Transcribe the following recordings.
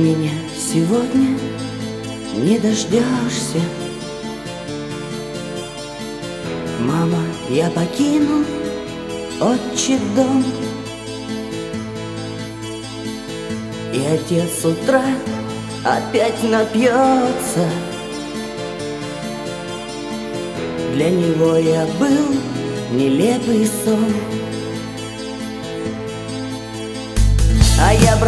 меня сегодня не дождешься. Мама, я покинул отчий дом, и отец с утра опять напьется. Для него я был нелепый сон. А я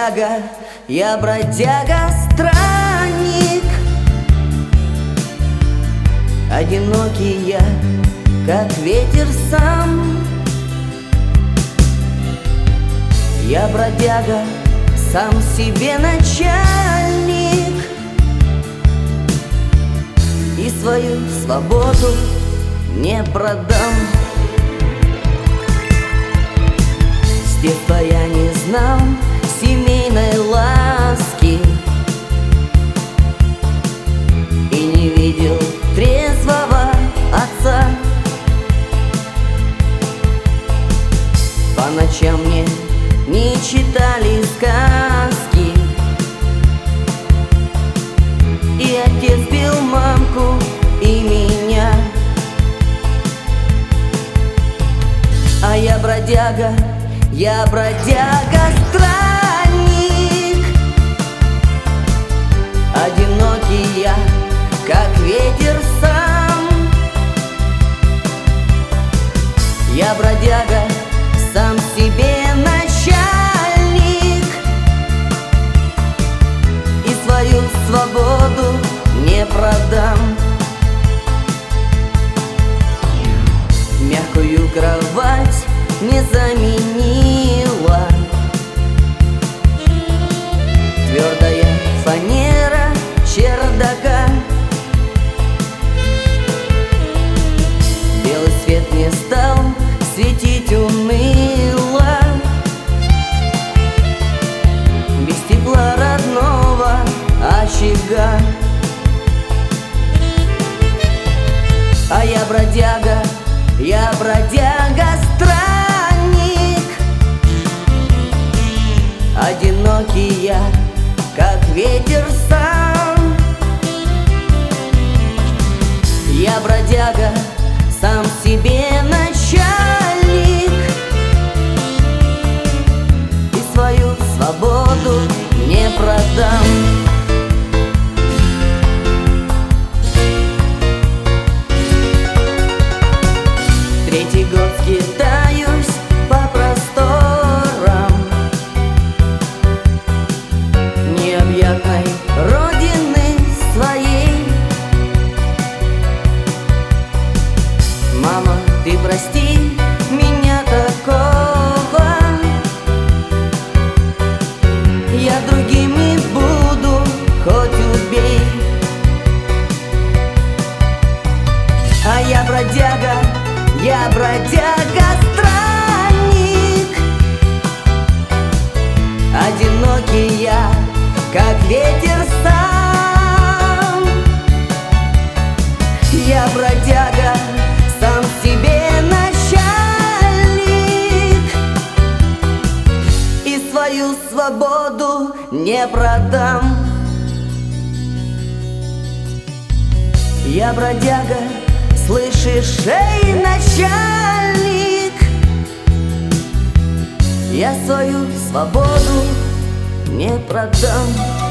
бродяга, странник. Одинокий я, как ветер сам. Я бродяга, сам себе начальник, и свою свободу не продам. С детства я не знал семейной ласки и не видел трезвого отца. По ночам мне не читали сказки, и отец бил мамку и меня. А я бродяга, странник. Одинокий я, как ветер сам. Я бродяга, сам себе начальник, и свою свободу не продам. Мягкую кровать не заменила твердая фанера чердака. Белый свет не стал светить уныло, без тепла родного очага. А я бродяга, странник. Одинокий я, как ветер сам. Я бродяга, сам себе начальник, и свою свободу не продам. Третий год скитаюсь по просторам необъятной родины своей. Мама, ты прости меня такого, я другим не буду, хоть убей. А я бродяга, странник. Одинокий я, как ветер сам. Я бродяга, сам себе начальник, и свою свободу не продам. Я бродяга, слышишь, эй, начальник, я свою свободу не продам.